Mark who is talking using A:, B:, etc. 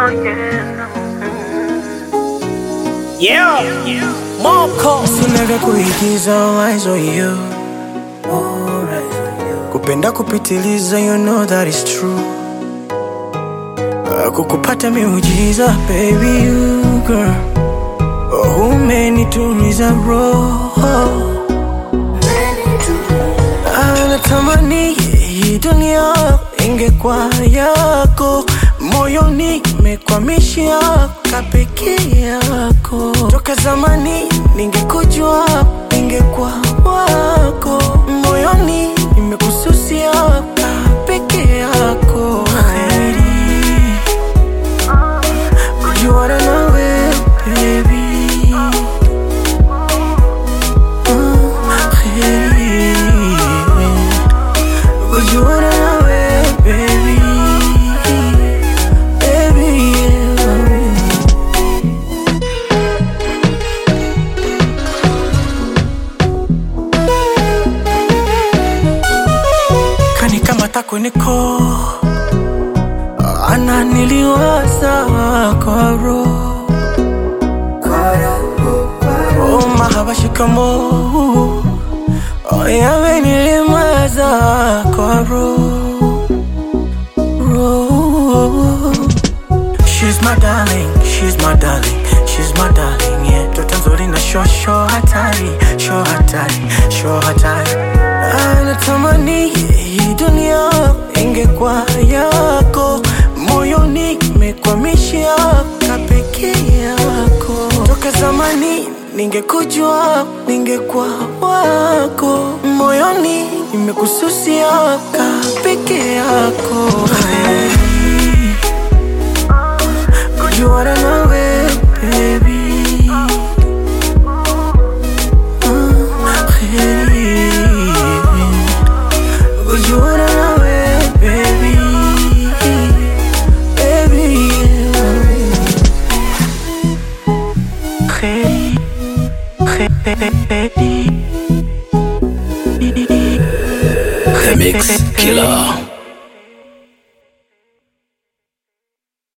A: Yeah, Moko
B: Sinavya kuigiza eyes on you. Kupenda kupitiliza, you know that is true. Kukupata miujiza, baby you girl. Umenituliza roho. Natamani hii dunia ingekuwa yako. Moyoni mekwamishia kapeke yako. Toka zamani ningekujua, ningekuwa wako. Moyoni nimekususia kapeke yako. Kujuana nawe baby, kujuana nawe baby, baby yeah. Kanikamata kuniko ananiliwaza kwa roho. Oh mahaba shikamo, oh yamenilimaza kwa roho. She's my darling, she's my darling, she's my darling, yeah. Toto nzuri na show hatari, show hatari, show hatari. Natamani hii dunia ingekuwa yako. Moyoni mekwamishia kapeke yako. Toka zamani ningekujua, ningekuwa wako. Moyoni nimekususia kapeke yako. Kujuana nawe baby, kujuana nawe baby, baby
A: The Mix Killer.